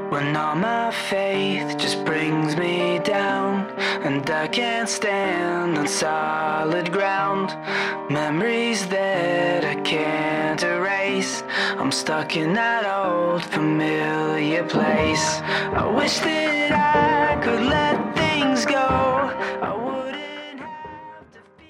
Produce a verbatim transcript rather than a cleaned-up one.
When all my faith just brings me down, and I can't stand on solid ground. Memories that I can't erase, I'm stuck in that old familiar place. I wish that I could let things go,